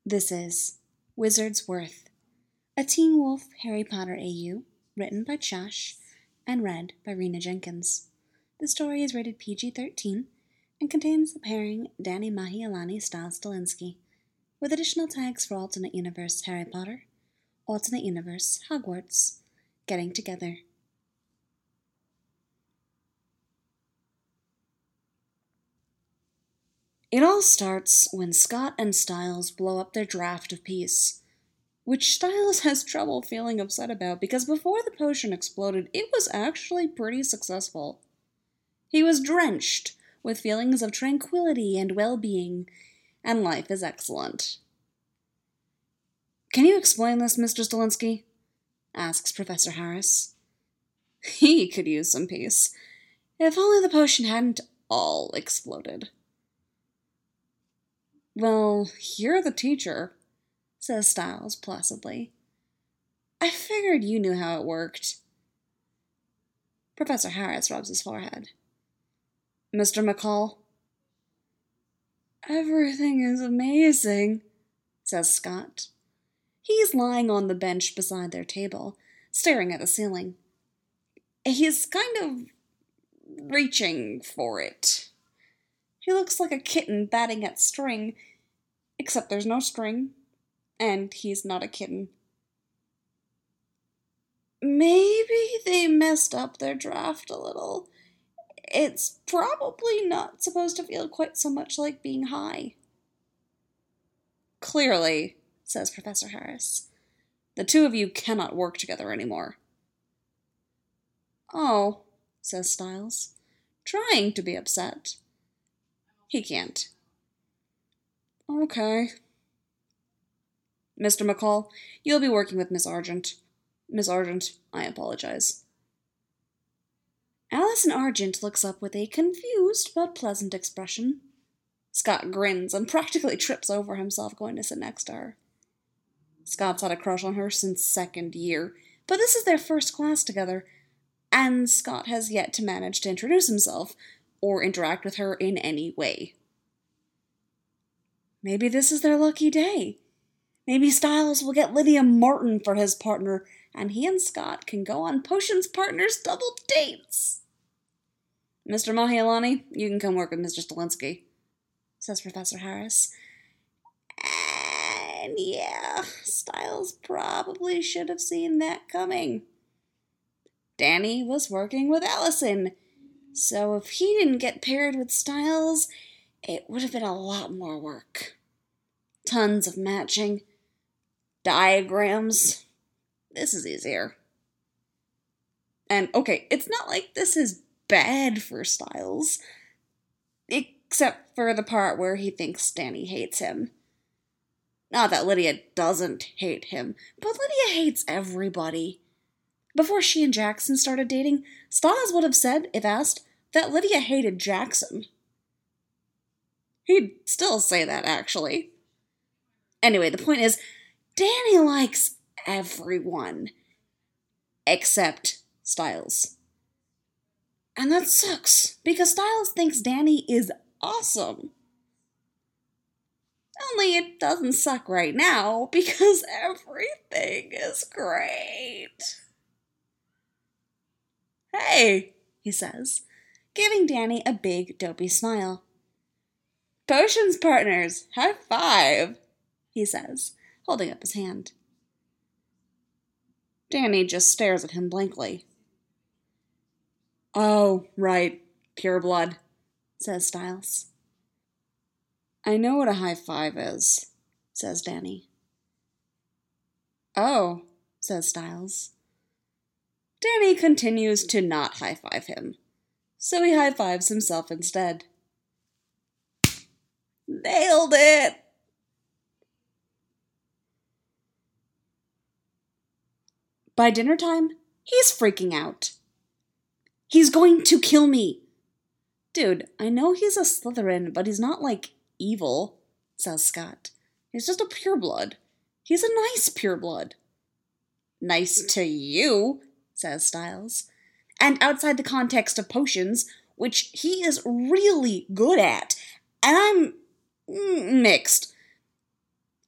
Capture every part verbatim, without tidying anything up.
This is Wizard's Worth, a Teen Wolf Harry Potter A U, written by Josh and read by Rena Jenkins. The story is rated P G thirteen and contains the pairing Danny Mahialani Styles Stilinski, with additional tags for Alternate Universe Harry Potter, Alternate Universe Hogwarts, getting together. It all starts when Scott and Styles blow up their draft of peace, which Styles has trouble feeling upset about because before the potion exploded, it was actually pretty successful. He was drenched with feelings of tranquility and well-being, and life is excellent. "Can you explain this, Mister Stilinski?" asks Professor Harris. He could use some peace. If only the potion hadn't all exploded. "Well, you're the teacher," says Styles placidly. "I figured you knew how it worked." Professor Harris rubs his forehead. "Mister McCall?" "Everything is amazing," says Scott. He's lying on the bench beside their table, staring at the ceiling. He's kind of reaching for it. He looks like a kitten batting at string, except there's no string, and he's not a kitten. "Maybe they messed up their draft a little. It's probably not supposed to feel quite so much like being high." "Clearly," says Professor Harris, "the two of you cannot work together anymore." "Oh," says Styles, trying to be upset. He can't. "Okay." "Mister McCall, you'll be working with Miss Argent. Miss Argent, I apologize." Allison Argent looks up with a confused but pleasant expression. Scott grins and practically trips over himself going to sit next to her. Scott's had a crush on her since second year, but this is their first class together, and Scott has yet to manage to introduce himself or interact with her in any way. Maybe this is their lucky day. Maybe Styles will get Lydia Martin for his partner, and he and Scott can go on Potions Partners double dates. "Mister Mahialani, you can come work with Mister Stilinski," says Professor Harris. And yeah, Styles probably should have seen that coming. Danny was working with Allison, so if he didn't get paired with Styles, it would have been a lot more work. Tons of matching. Diagrams. This is easier. And okay, it's not like this is bad for Styles, except for the part where he thinks Danny hates him. Not that Lydia doesn't hate him, but Lydia hates everybody. Before she and Jackson started dating, Styles would have said, if asked, that Lydia hated Jackson. He'd still say that, actually. Anyway, the point is, Danny likes everyone. Except Styles. And that sucks, because Styles thinks Danny is awesome. Only it doesn't suck right now, because everything is great. "Hey," he says, giving Danny a big, dopey smile. "Potions Partners, high five," he says, holding up his hand. Danny just stares at him blankly. "Oh, right, pure blood," says Styles. "I know what a high five is," says Danny. "Oh," says Styles. Danny continues to not high-five him, so he high-fives himself instead. Nailed it! By dinner time, he's freaking out. "He's going to kill me!" "Dude, I know he's a Slytherin, but he's not, like, evil," says Scott. "He's just a pureblood. He's a nice pureblood." "Nice to you," says Styles. "And outside the context of potions, which he is really good at, and I'm mixed. It's not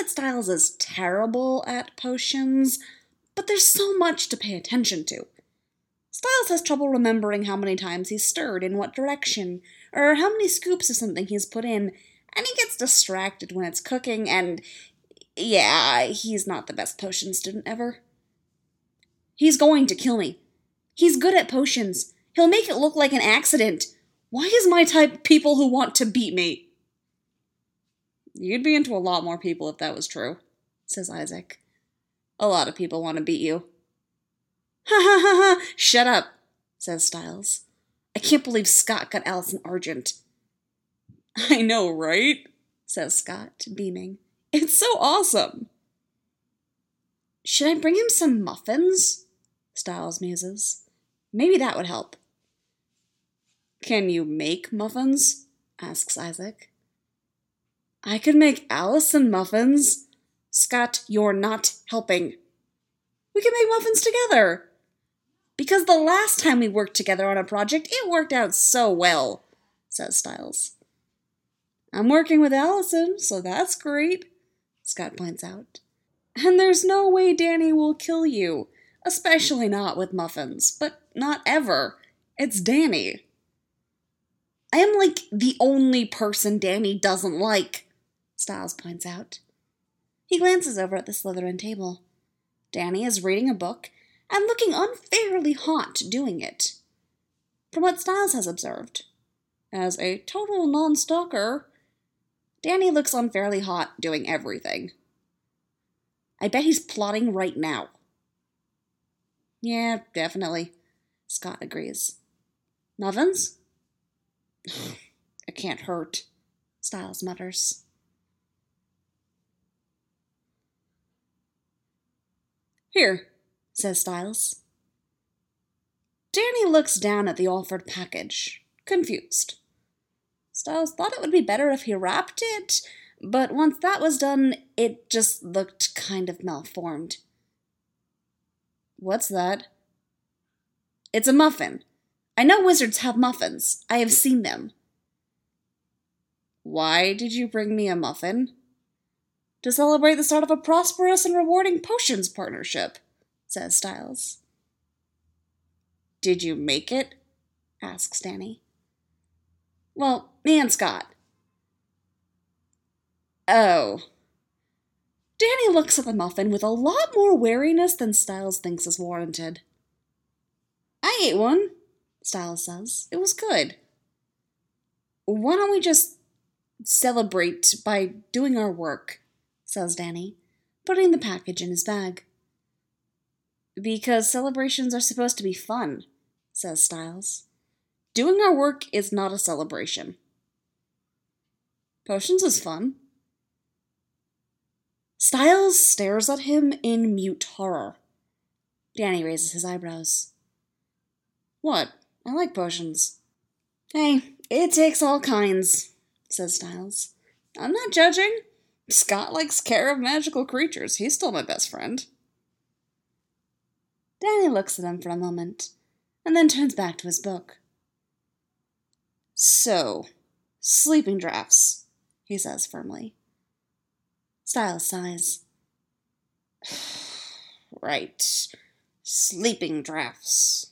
that Styles is terrible at potions, but there's so much to pay attention to. Styles has trouble remembering how many times he's stirred in what direction, or how many scoops of something he's put in, and he gets distracted when it's cooking, and yeah, he's not the best potion student ever. He's going to kill me. He's good at potions. He'll make it look like an accident. Why is my type people who want to beat me? You'd be into a lot more people if that was true, says Isaac. A lot of people want to beat you. Ha ha ha ha! Shut up, says Styles. I can't believe Scott got Allison Argent. I know, right? Says Scott, beaming. It's so awesome. Should I bring him some muffins? Styles muses. Maybe that would help. Can you make muffins? Asks Isaac. I could make Allison muffins. Scott, you're not helping. We can make muffins together. Because the last time we worked together on a project, it worked out so well, says Styles. I'm working with Allison, so that's great, Scott points out. And there's no way Danny will kill you, especially not with muffins, but not ever. It's Danny. I am like the only person Danny doesn't like, Styles points out. He glances over at the Slytherin table. Danny is reading a book and looking unfairly hot doing it. From what Styles has observed, as a total non-stalker, Danny looks unfairly hot doing everything. I bet he's plotting right now. Yeah, definitely, Scott agrees. Muffins? It can't hurt, Styles mutters. Here, says Styles. Danny looks down at the offered package, confused. Styles thought it would be better if he wrapped it, but once that was done, it just looked kind of malformed. What's that? It's a muffin. I know wizards have muffins. I have seen them. Why did you bring me a muffin? To celebrate the start of a prosperous and rewarding potions partnership, says Styles. Did you make it? Asks Danny. Well, me and Scott. Oh. Danny looks at the muffin with a lot more wariness than Styles thinks is warranted. I ate one, Styles says. It was good. Why don't we just celebrate by doing our work, says Danny, putting the package in his bag. Because celebrations are supposed to be fun, says Styles. Doing our work is not a celebration. Potions is fun. Styles stares at him in mute horror. Danny raises his eyebrows. What? I like potions. Hey, it takes all kinds, says Styles. I'm not judging. Scott likes care of magical creatures. He's still my best friend. Danny looks at him for a moment, and then turns back to his book. So, sleeping draughts, he says firmly. Styles sighs. Right, sleeping draughts.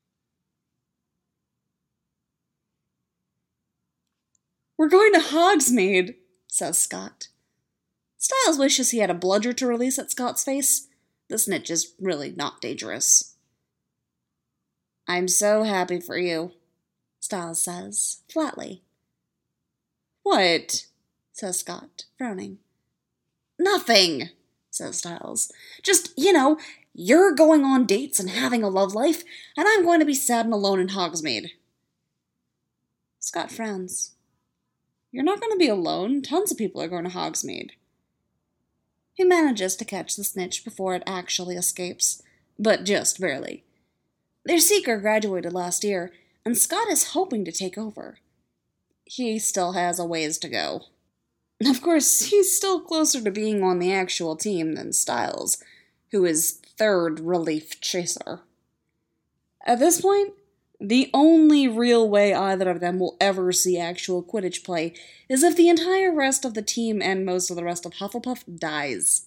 We're going to Hogsmeade, says Scott. Styles wishes he had a bludger to release at Scott's face. The snitch is really not dangerous. I'm so happy for you, Styles says, flatly. What? Says Scott, frowning. Nothing, says Styles. Just, you know, you're going on dates and having a love life, and I'm going to be sad and alone in Hogsmeade. Scott frowns. You're not going to be alone. Tons of people are going to Hogsmeade. He manages to catch the snitch before it actually escapes, but just barely. Their seeker graduated last year, and Scott is hoping to take over. He still has a ways to go. Of course, he's still closer to being on the actual team than Styles, who is third relief chaser. At this point, The only real way either of them will ever see actual Quidditch play is if the entire rest of the team and most of the rest of Hufflepuff dies.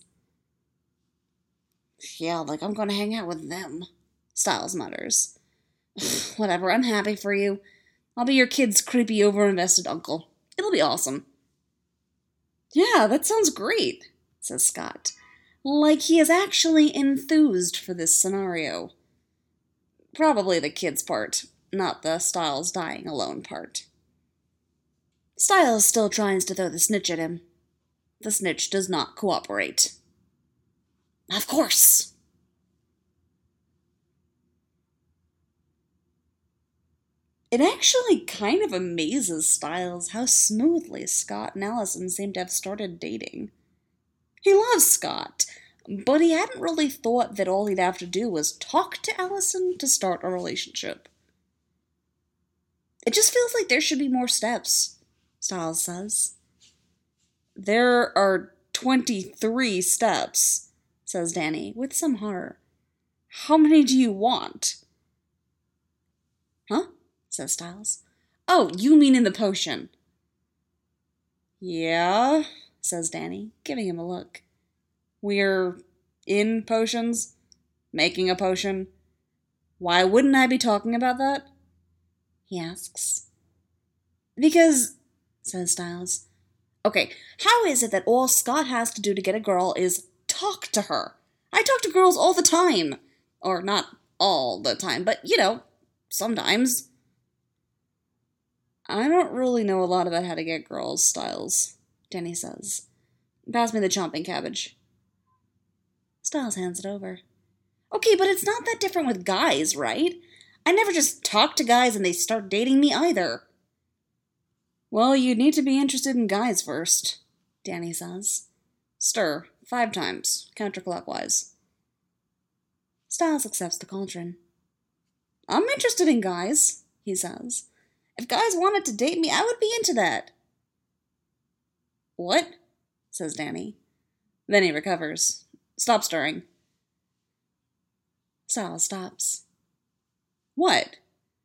Yeah, like I'm gonna hang out with them, Styles mutters. Whatever, I'm happy for you. I'll be your kid's creepy overinvested uncle. It'll be awesome. Yeah, that sounds great, says Scott. Like he is actually enthused for this scenario. Probably the kid's part, not the Styles dying alone part. Styles still tries to throw the snitch at him. The snitch does not cooperate. Of course. It actually kind of amazes Styles how smoothly Scott and Allison seem to have started dating. He loves Scott, but he hadn't really thought that all he'd have to do was talk to Allison to start a relationship. It just feels like there should be more steps, Styles says. There are twenty-three steps, says Danny, with some horror. How many do you want? Huh? Says Styles. Oh, you mean in the potion. Yeah, says Danny, giving him a look. We're in potions? Making a potion? Why wouldn't I be talking about that? He asks. Because, says Styles. Okay, how is it that all Scott has to do to get a girl is talk to her? I talk to girls all the time. Or not all the time, but, you know, sometimes. I don't really know a lot about how to get girls, Styles, Danny says. Pass me the chomping cabbage. Styles hands it over. Okay, but it's not that different with guys, right? I never just talk to guys and they start dating me either. Well, you'd need to be interested in guys first, Danny says. Stir, five times, counterclockwise. Styles accepts the cauldron. I'm interested in guys, he says. If guys wanted to date me, I would be into that. What? Says Danny. Then he recovers. Stop stirring. Styles stops. What?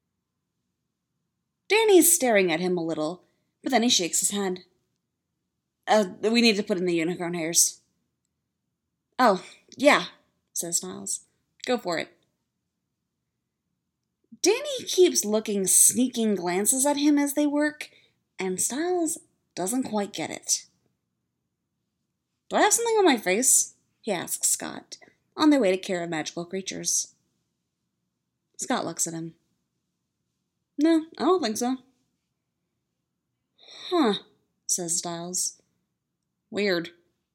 Danny's staring at him a little, but then he shakes his head. Uh, we need to put in the unicorn hairs. Oh, yeah, says Styles. Go for it. Danny keeps looking sneaking glances at him as they work, and Styles doesn't quite get it. Do I have something on my face? He asks Scott, on their way to care of magical creatures. Scott looks at him. No, I don't think so. Huh, says Styles. Weird.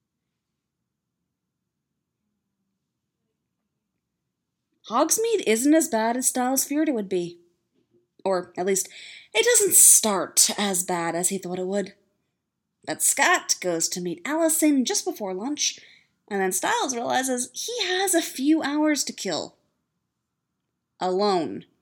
Hogsmeade isn't as bad as Styles feared it would be. Or, at least, it doesn't start as bad as he thought it would. But Scott goes to meet Allison just before lunch, and then Styles realizes he has a few hours to kill. Alone.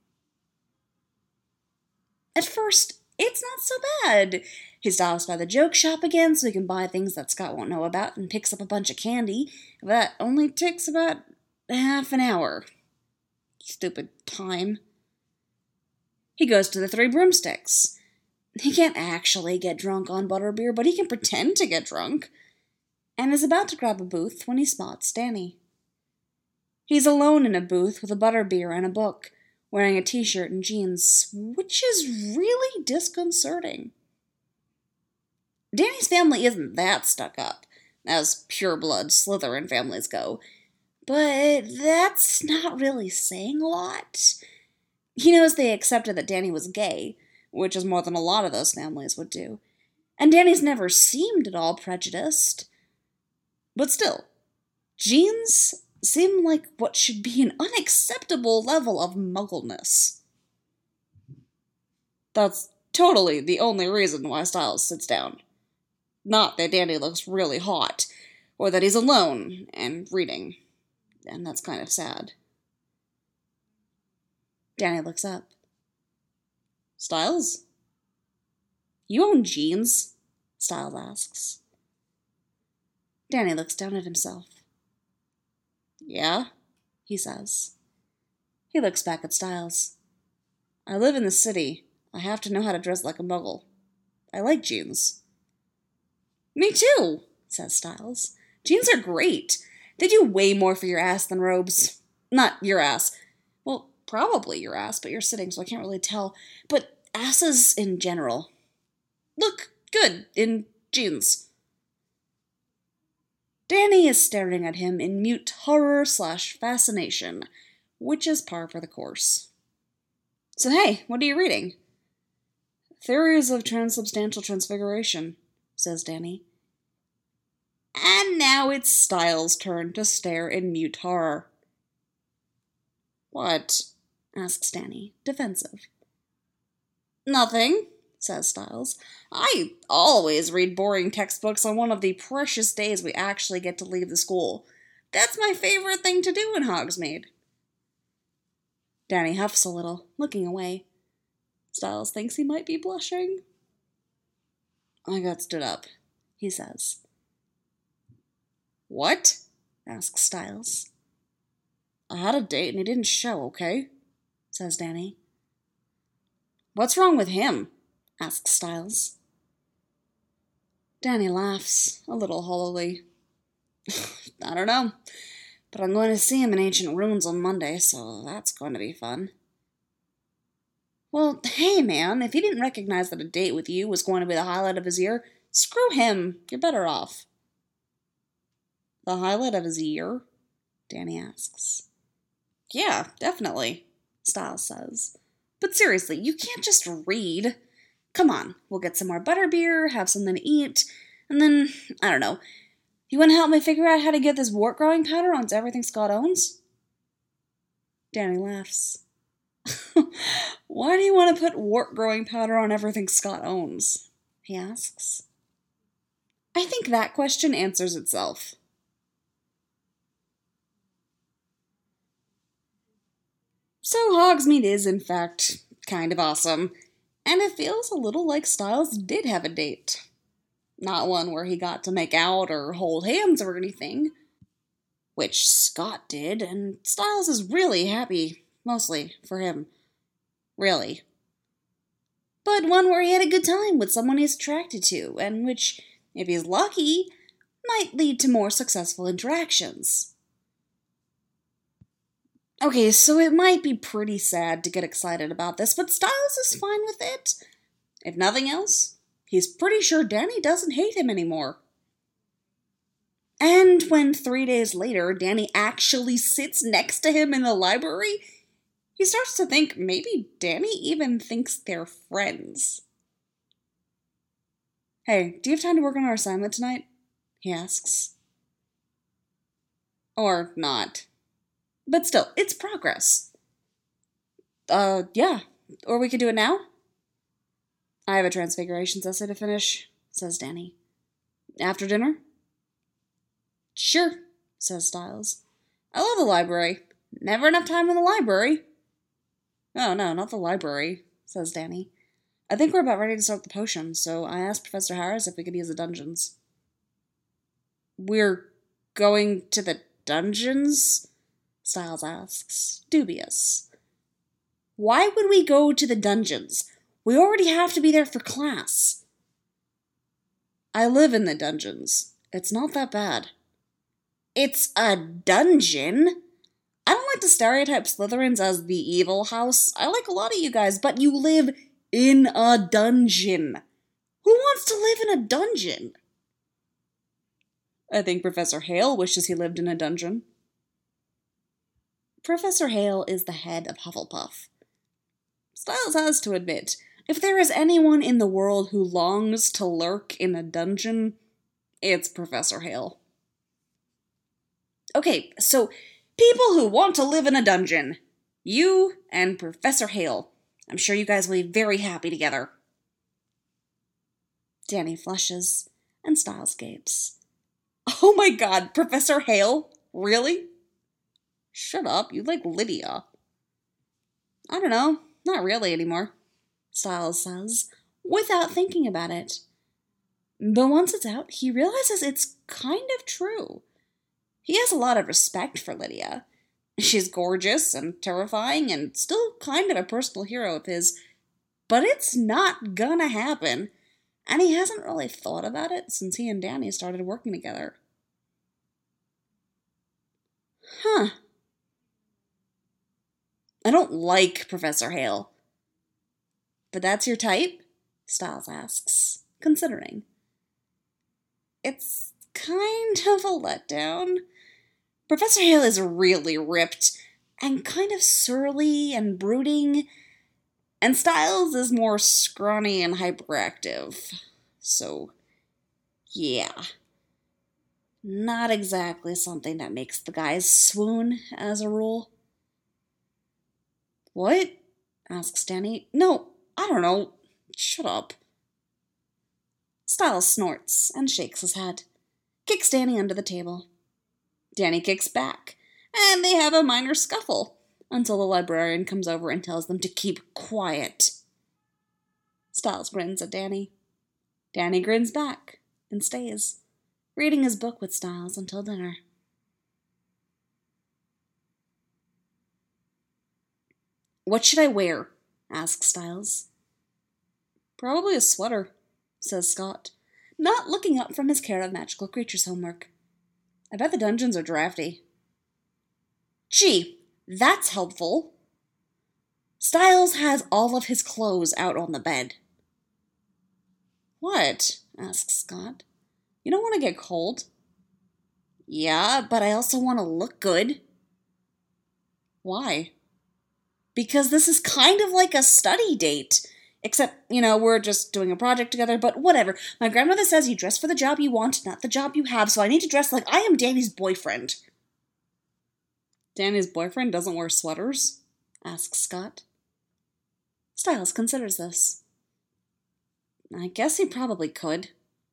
At first, it's not so bad. He stops by the joke shop again so he can buy things that Scott won't know about and picks up a bunch of candy. That only takes about half an hour. Stupid time. He goes to the Three Broomsticks. He can't actually get drunk on butterbeer, but he can pretend to get drunk, and is about to grab a booth when he spots Danny. He's alone in a booth with a butterbeer and a book, wearing a t-shirt and jeans, which is really disconcerting. Danny's family isn't that stuck up, as pure-blood Slytherin families go, but that's not really saying a lot. He knows they accepted that Danny was gay, which is more than a lot of those families would do, and Danny's never seemed at all prejudiced. But still, jeans seem like what should be an unacceptable level of muggleness. That's totally the only reason why Styles sits down. Not that Danny looks really hot, or that he's alone and reading, and that's kind of sad. Danny looks up. Styles? You own jeans? Styles asks. Danny looks down at himself. Yeah, he says. He looks back at Styles. I live in the city. I have to know how to dress like a muggle. I like jeans. Me too, says Styles. Jeans are great. They do way more for your ass than robes. Not your ass. Well, probably your ass, but you're sitting, so I can't really tell. But asses in general look good in jeans. Danny is staring at him in mute horror slash fascination, which is par for the course. So hey, what are you reading? Theories of Transubstantial Transfiguration, says Danny. And now it's Styles' turn to stare in mute horror. What? Asks Danny, defensive. Nothing, says Styles. I always read boring textbooks on one of the precious days we actually get to leave the school. That's my favorite thing to do in Hogsmeade. Danny huffs a little, looking away. Styles thinks he might be blushing. I got stood up, he says. What? Asks Styles. I had a date and he didn't show, okay? Says Danny. What's wrong with him? Asks Styles. Danny laughs, a little hollowly. I don't know, but I'm going to see him in Ancient Ruins on Monday, so that's going to be fun. Well, hey man, if he didn't recognize that a date with you was going to be the highlight of his year, screw him, you're better off. The highlight of his year? Danny asks. Yeah, definitely, Styles says. But seriously, you can't just read. Come on, we'll get some more butterbeer, have something to eat, and then, I don't know, you want to help me figure out how to get this wart-growing powder onto everything Scott owns? Danny laughs. Why do you want to put wart-growing powder on everything Scott owns? He asks. I think that question answers itself. So Hogsmeade is, in fact, kind of awesome, and it feels a little like Styles did have a date. Not one where he got to make out or hold hands or anything, which Scott did, and Styles is really happy, mostly for him. Really. But one where he had a good time with someone he's attracted to, and which, if he's lucky, might lead to more successful interactions. Okay, so it might be pretty sad to get excited about this, but Styles is fine with it. If nothing else, he's pretty sure Danny doesn't hate him anymore. And when three days later, Danny actually sits next to him in the library, he starts to think maybe Danny even thinks they're friends. Hey, do you have time to work on our assignment tonight? He asks. Or not. But still, it's progress. Uh, yeah. Or we could do it now? I have a Transfigurations essay to finish, says Danny. After dinner? Sure, says Styles. I love the library. Never enough time in the library. Oh, no, not the library, says Danny. I think we're about ready to start the potion, so I asked Professor Harris if we could use the dungeons. We're going to the dungeons? Styles asks, dubious. Why would we go to the dungeons? We already have to be there for class. I live in the dungeons. It's not that bad. It's a dungeon? I don't like to stereotype Slytherins as the evil house. I like a lot of you guys, but you live in a dungeon. Who wants to live in a dungeon? I think Professor Hale wishes he lived in a dungeon. Professor Hale is the head of Hufflepuff. Styles has to admit, if there is anyone in the world who longs to lurk in a dungeon, it's Professor Hale. Okay, so people who want to live in a dungeon. You and Professor Hale. I'm sure you guys will be very happy together. Danny flushes, and Styles gapes. Oh my god, Professor Hale? Really? Shut up, you like Lydia. I don't know, not really anymore, Styles says, without thinking about it. But once it's out, he realizes it's kind of true. He has a lot of respect for Lydia. She's gorgeous and terrifying and still kind of a personal hero of his, but it's not gonna happen, and he hasn't really thought about it since he and Danny started working together. Huh. I don't like Professor Hale. But that's your type? Styles asks, considering. It's kind of a letdown. Professor Hale is really ripped and kind of surly and brooding, and Styles is more scrawny and hyperactive. So, yeah. Not exactly something that makes the guys swoon, as a rule. What? Asks Danny. No, I don't know. Shut up. Styles snorts and shakes his head, kicks Danny under the table. Danny kicks back, and they have a minor scuffle until the librarian comes over and tells them to keep quiet. Styles grins at Danny. Danny grins back and stays, reading his book with Styles until dinner. What should I wear? Asks Styles. Probably a sweater, says Scott, not looking up from his Care of Magical Creatures homework. I bet the dungeons are drafty. Gee, that's helpful. Styles has all of his clothes out on the bed. What? Asks Scott. You don't want to get cold. Yeah, but I also want to look good. Why? Because this is kind of like a study date. Except, you know, we're just doing a project together, but whatever. My grandmother says you dress for the job you want, not the job you have, so I need to dress like I am Danny's boyfriend. Danny's boyfriend doesn't wear sweaters? Asks Scott. Styles considers this. I guess he probably could.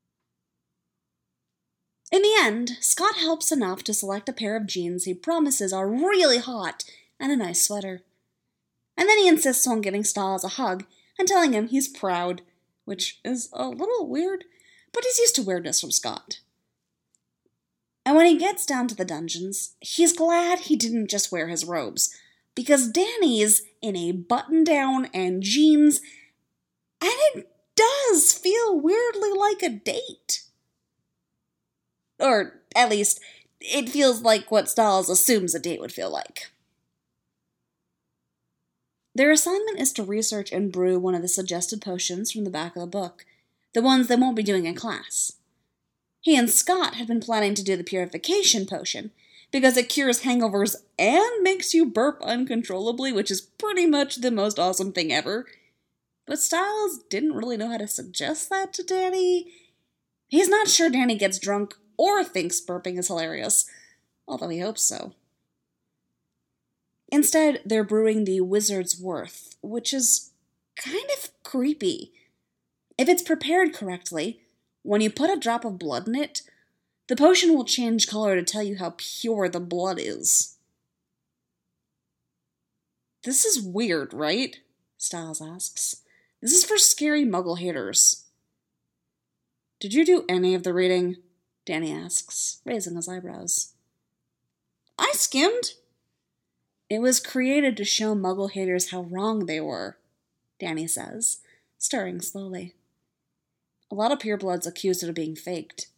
In the end, Scott helps enough to select a pair of jeans he promises are really hot and a nice sweater. And then he insists on giving Styles a hug and telling him he's proud, which is a little weird, but he's used to weirdness from Scott. And when he gets down to the dungeons, he's glad he didn't just wear his robes, because Danny's in a button-down and jeans, and it does feel weirdly like a date. Or, at least, it feels like what Styles assumes a date would feel like. Their assignment is to research and brew one of the suggested potions from the back of the book, the ones they won't be doing in class. He and Scott had been planning to do the purification potion, because it cures hangovers and makes you burp uncontrollably, which is pretty much the most awesome thing ever. But Styles didn't really know how to suggest that to Danny. He's not sure Danny gets drunk or thinks burping is hilarious, although he hopes so. Instead, they're brewing the Wizard's Worth, which is kind of creepy. If it's prepared correctly, when you put a drop of blood in it, the potion will change color to tell you how pure the blood is. This is weird, right? Styles asks. This is for scary muggle haters. Did you do any of the reading? Danny asks, raising his eyebrows. I skimmed. It was created to show muggle haters how wrong they were, Danny says, stirring slowly. A lot of purebloods accuse it of being faked.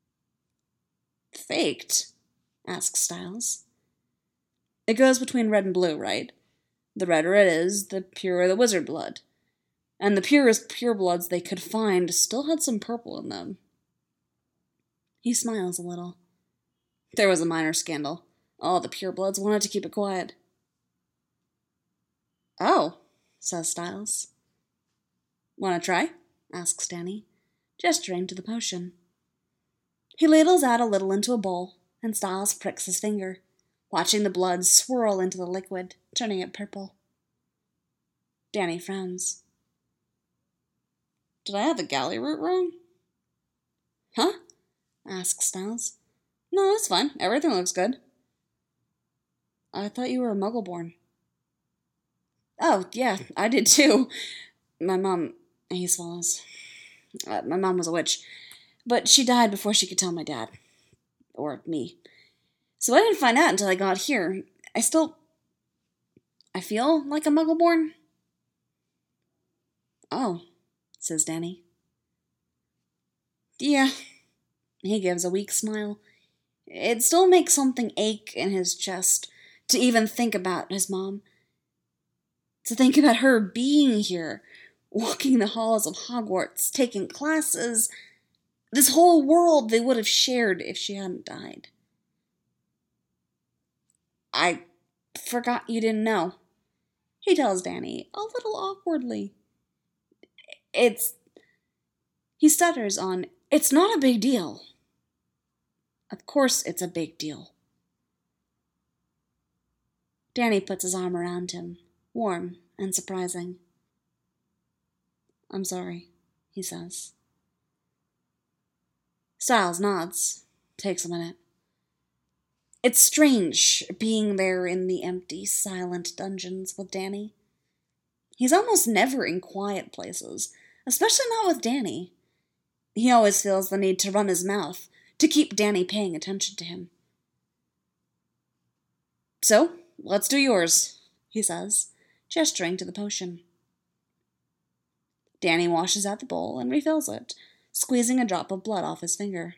Faked? Asks Styles. It goes between red and blue, right? The redder it is, the purer the wizard blood. And the purest purebloods they could find still had some purple in them. He smiles a little. There was a minor scandal. All the purebloods wanted to keep it quiet. Oh, says Styles. Want to try? Asks Danny, gesturing to the potion. He ladles out a little into a bowl, and Styles pricks his finger, watching the blood swirl into the liquid, turning it purple. Danny frowns. Did I have the galley root wrong? Huh? Asks Styles. No, it's fine. Everything looks good. I thought you were a muggle-born. Oh, yeah, I did too. My mom, he swallows. Uh, my mom was a witch, but she died before she could tell my dad. Or me. So I didn't find out until I got here, I still... I feel like a Muggleborn. Oh, says Danny. Yeah. He gives a weak smile. It still makes something ache in his chest to even think about his mom. To think about her being here, walking the halls of Hogwarts, taking classes, this whole world they would have shared if she hadn't died. I forgot you didn't know, he tells Danny, a little awkwardly. It's... He stutters on, it's not a big deal. Of course it's a big deal. Danny puts his arm around him, warm and surprising. I'm sorry, he says. Styles nods, takes a minute. It's strange being there in the empty, silent dungeons with Danny. He's almost never in quiet places, especially not with Danny. He always feels the need to run his mouth, to keep Danny paying attention to him. So, let's do yours, he says, gesturing to the potion. Danny washes out the bowl and refills it, squeezing a drop of blood off his finger.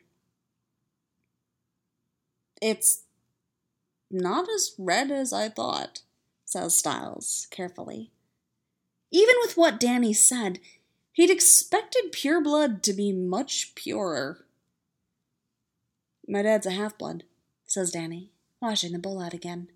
It's not as red as I thought, says Styles, carefully. Even with what Danny said, he'd expected pure blood to be much purer. My dad's a half-blood, says Danny, washing the bowl out again.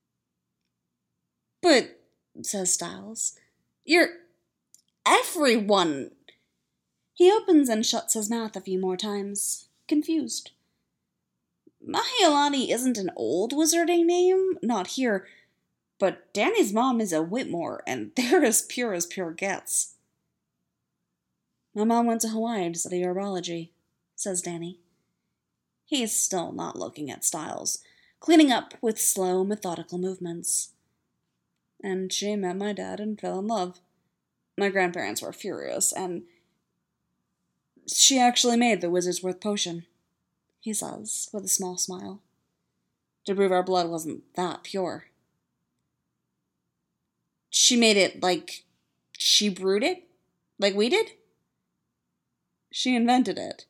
But, says Styles, you're... everyone... He opens and shuts his mouth a few more times, confused. Mahealani isn't an old wizarding name, not here, but Danny's mom is a Whitmore, and they're as pure as pure gets. My mom went to Hawaii to study herbology, says Danny. He's still not looking at Styles, cleaning up with slow, methodical movements. And she met my dad and fell in love. My grandparents were furious, and she actually made the Wizardsworth potion, he says, with a small smile, to prove our blood wasn't that pure. She made it like she brewed it? Like we did? She invented it.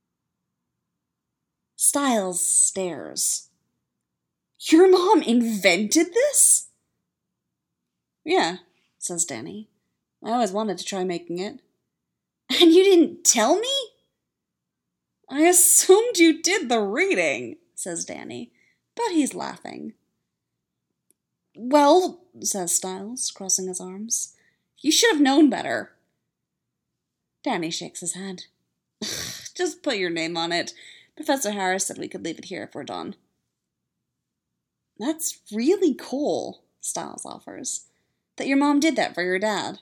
Styles stares. Your mom invented this? Yeah, says Danny. I always wanted to try making it. And you didn't tell me? I assumed you did the reading, says Danny, but he's laughing. Well, says Styles, crossing his arms, you should have known better. Danny shakes his head. Just put your name on it. Professor Harris said we could leave it here if we're done. That's really cool, Styles offers, that your mom did that for your dad.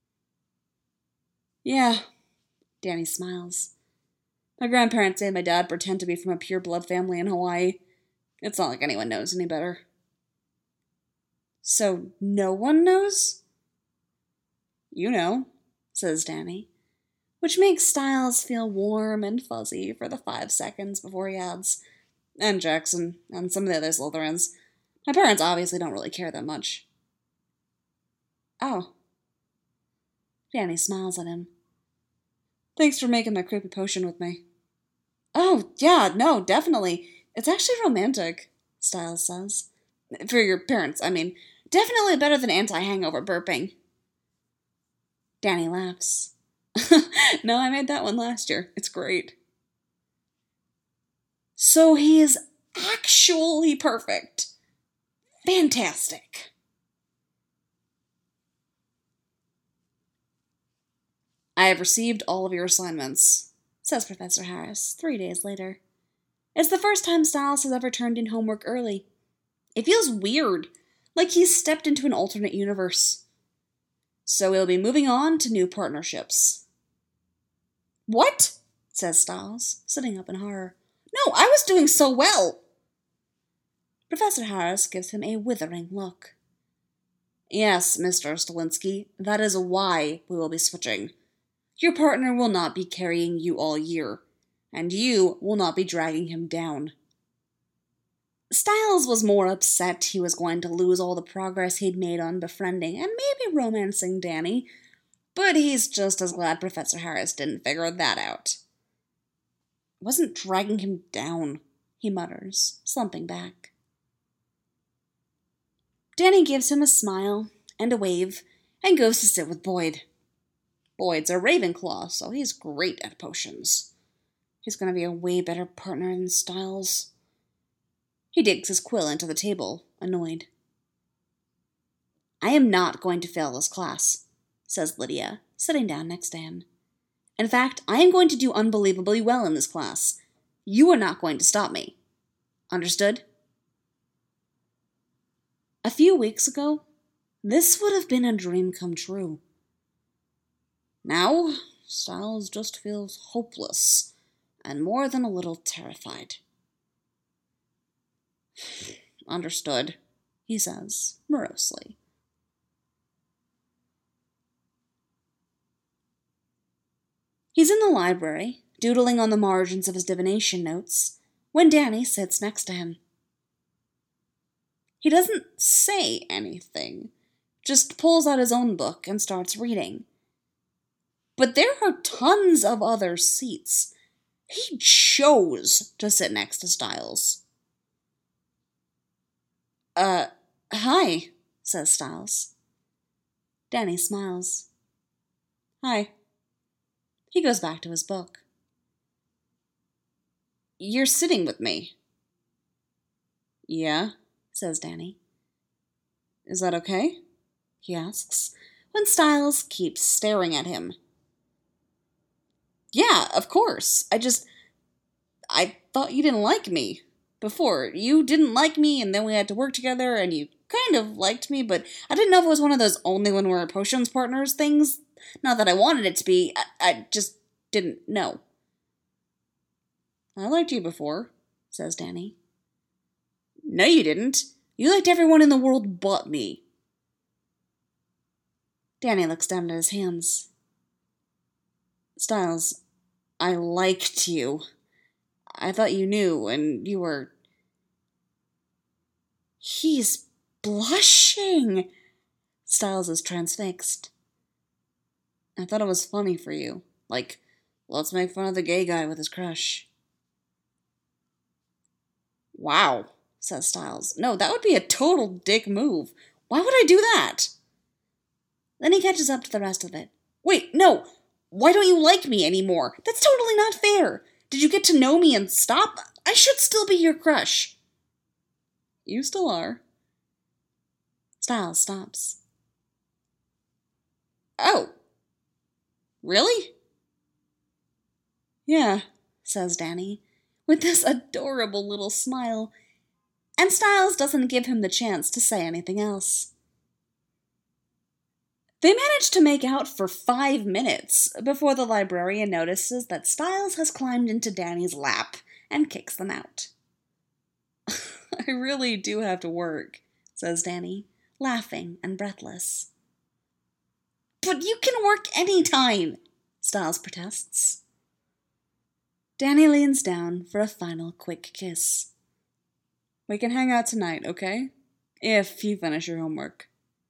Yeah, Danny smiles. My grandparents and my dad pretend to be from a pure-blood family in Hawaii. It's not like anyone knows any better. So no one knows? You know, says Danny, which makes Styles feel warm and fuzzy for the five seconds before he adds, and Jackson, and some of the other Slytherins. My parents obviously don't really care that much. Oh. Danny smiles at him. Thanks for making my creepy potion with me. Oh, yeah, no, definitely. It's actually romantic, Styles says. For your parents, I mean. Definitely better than anti-hangover burping. Danny laughs. No, I made that one last year. It's great. So he is actually perfect. Fantastic. I have received all of your assignments, says Professor Harris, three days later. It's the first time Styles has ever turned in homework early. It feels weird, like he's stepped into an alternate universe. So we'll be moving on to new partnerships. What? Says Styles, sitting up in horror. No, I was doing so well. Professor Harris gives him a withering look. Yes, Mister Stolinsky, that is why we will be switching. Your partner will not be carrying you all year, and you will not be dragging him down. Styles was more upset he was going to lose all the progress he'd made on befriending and maybe romancing Danny, but he's just as glad Professor Harris didn't figure that out. "It wasn't dragging him down," he mutters, slumping back. Danny gives him a smile and a wave and goes to sit with Boyd. Boyd's a Ravenclaw, so he's great at potions. He's going to be a way better partner than Styles. He digs his quill into the table, annoyed. "I am not going to fail this class," says Lydia, sitting down next to him. "In fact, I am going to do unbelievably well in this class. You are not going to stop me. Understood?" A few weeks ago, this would have been a dream come true. Now, Styles just feels hopeless and more than a little terrified. "Understood," he says, morosely. He's in the library, doodling on the margins of his divination notes, when Danny sits next to him. He doesn't say anything, just pulls out his own book and starts reading. But there are tons of other seats. He chose to sit next to Styles. Uh, hi, says Styles. Danny smiles. "Hi." He goes back to his book. "You're sitting with me." "Yeah," says Danny. "Is that okay?" he asks, when Styles keeps staring at him. "Yeah, of course. I just... I thought you didn't like me. Before, you didn't like me, and then we had to work together, and you kind of liked me, but I didn't know if it was one of those only when we're potions partners things. Not that I wanted it to be, I, I just didn't know." "I liked you before," says Danny. "No, you didn't. You liked everyone in the world but me." Danny looks down at his hands. "Styles, I liked you. I thought you knew, and you were..." He's blushing! Styles is transfixed. "I thought it was funny for you. Like, let's make fun of the gay guy with his crush." "Wow," says Styles. "No, that would be a total dick move. Why would I do that?" Then he catches up to the rest of it. "Wait, no! Why don't you like me anymore? That's totally not fair! Did you get to know me and stop? I should still be your crush." "You still are." Styles stops. "Oh. Really?" "Yeah," says Danny, with this adorable little smile, and Styles doesn't give him the chance to say anything else. They manage to make out for five minutes before the librarian notices that Styles has climbed into Danny's lap and kicks them out. "I really do have to work," says Danny, laughing and breathless. "But you can work any time," Styles protests. Danny leans down for a final quick kiss. "We can hang out tonight, okay? If you finish your homework."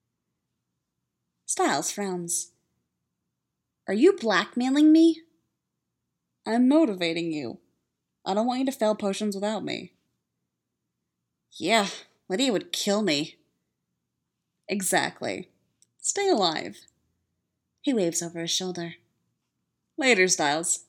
Styles frowns. "Are you blackmailing me?" "I'm motivating you. I don't want you to fail potions without me." "Yeah, Lydia would kill me." "Exactly. Stay alive." He waves over his shoulder. "Later, Styles."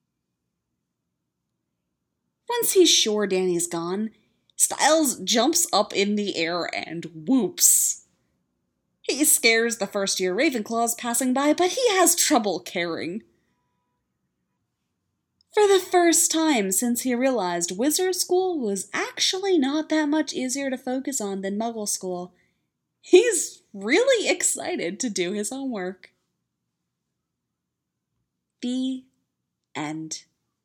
Once he's sure Danny's gone, Styles jumps up in the air and whoops. He scares the first-year Ravenclaws passing by, but he has trouble caring. For the first time since he realized Wizard School was actually not that much easier to focus on than Muggle School, he's really excited to do his homework. The end.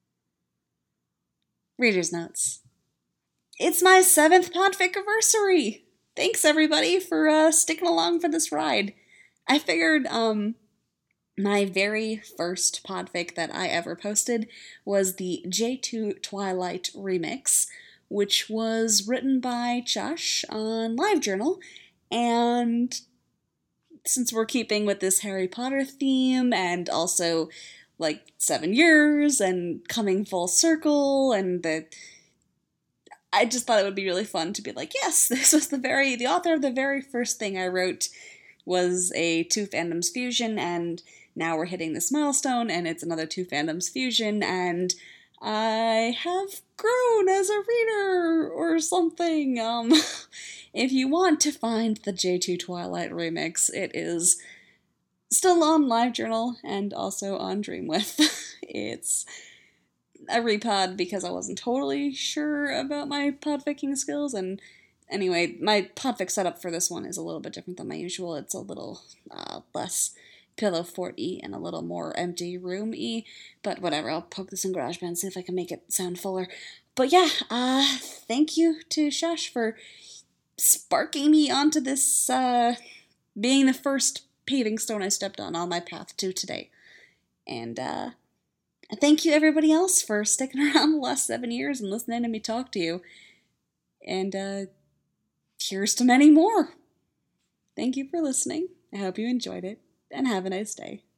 Reader's Notes. It's my seventh Podfic-iversary! Thanks, everybody, for uh, sticking along for this ride. I figured um, my very first podfic that I ever posted was the J two Twilight remix, which was written by Josh on LiveJournal. And since we're keeping with this Harry Potter theme, and also like seven years and coming full circle, and the I just thought it would be really fun to be like, yes, this was the very the author of the very first thing I wrote was a two fandoms fusion, and now we're hitting this milestone, and it's another two fandoms fusion, and I have grown as a reader or something. Um, if you want to find the J two Twilight remix, it is still on LiveJournal and also on Dreamwidth. It's a repod because I wasn't totally sure about my podficking skills, and anyway, my podfic setup for this one is a little bit different than my usual. It's a little uh, less pillow fort-y and a little more empty room-y, but whatever, I'll poke this in GarageBand, see if I can make it sound fuller. But yeah, uh, thank you to Shush for sparking me onto this, uh, being the first paving stone I stepped on on my path to today. And, uh, thank you everybody else for sticking around the last seven years and listening to me talk to you. And, uh, here's to many more. Thank you for listening. I hope you enjoyed it, and have a nice day.